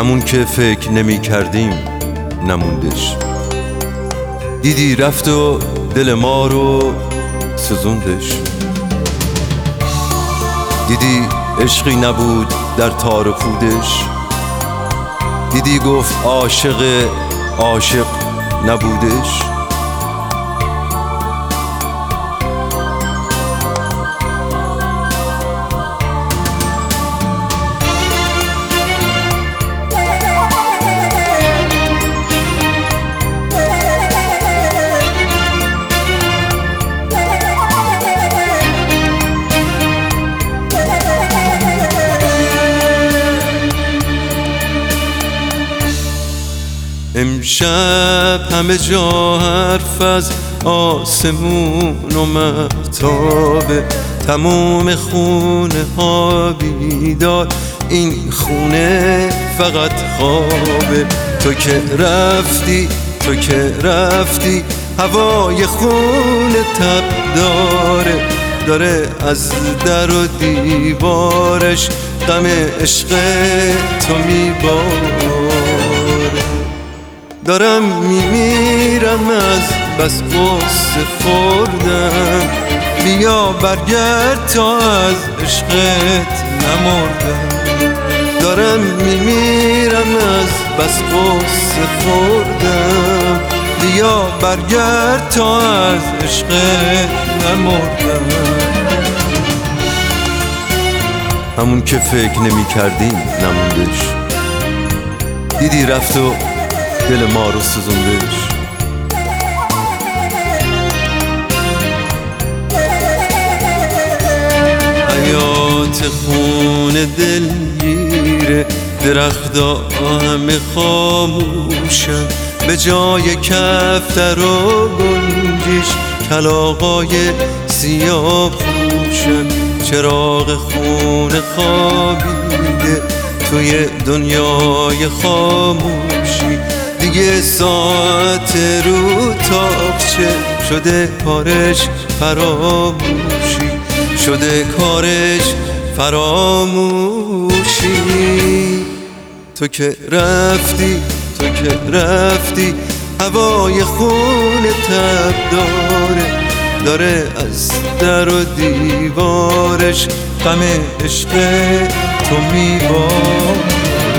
همون که فکر نمی کردیم نموندش. دیدی رفت و دل ما رو سوزوندش. دیدی عشقی نبود در تار و پودش. دیدی گفت عاشق نبودش. امشب همه جا حرف از آسمون و مهتابه، تموم خونه ها بیدار، این خونه فقط خوابه. تو که رفتی هوای خونه تب داره از در و دیوارش غم عشق تو میباره. دارم میمیرم از بس غصه خوردم، بیا برگرد تا از عشقت نمردم. دارم میمیرم از بس غصه خوردم، بیا برگرد تا از عشقت نمردم. همون که فکر نمی کردیم نموندش. دیدی رفت و دل ما رو سوزوندش. حیات خونه دلگیره، درختا همه خاموشن، به جای کفتر و گنجش کلاغای سیاه پوشن. چراغ خونه خوابیده توی دنیای خاموشی، دیگه ساعت رو تاقچه شده کارش فراموشی، شده کارش فراموشی. تو که رفتی هوای خونه تب داره از در و دیوارش غم عشق تو میباره.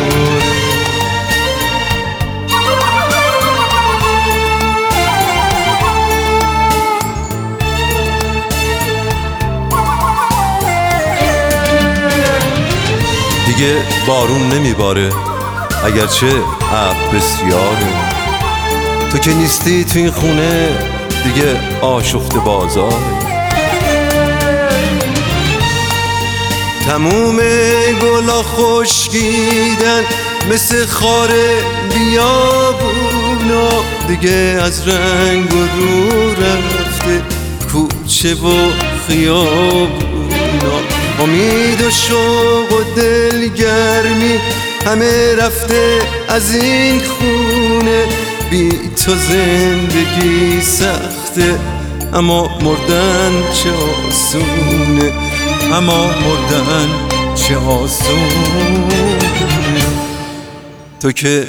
دیگه بارون نمیباره اگرچه ابر بسیاره. تو که نیستی تو این خونه دیگه آشفته بازاره. تموم گلا خشکیدن مثل خار بیابونا، دیگه از رنگ و رو رفته کوچه و خیابونا. امید و شوق و دلگرمی همه رفته از این خونه، بی تو زندگی سخته اما مردن چه آسونه، اما مردن چه آسونه. تو که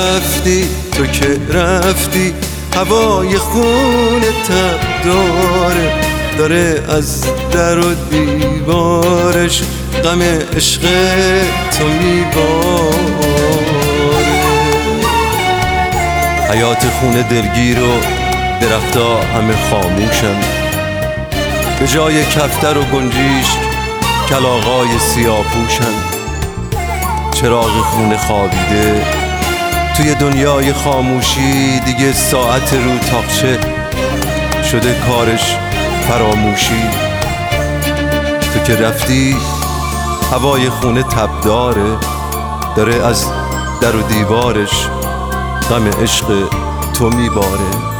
رفتی هوای خونه تب داره از در و دیوارش غم عشق تو میباره. حیات خونه دلگیر و درختا همه خاموشن، به جای کفتر و گنجیش کلاغای سیاه پوشن. چراغ خونه خوابیده توی دنیای خاموشی، دیگه ساعت رو تاقچه شده کارش فراموشی. تو که رفتی هوای خونه تب داره از در و دیوارش غم عشق تو میباره.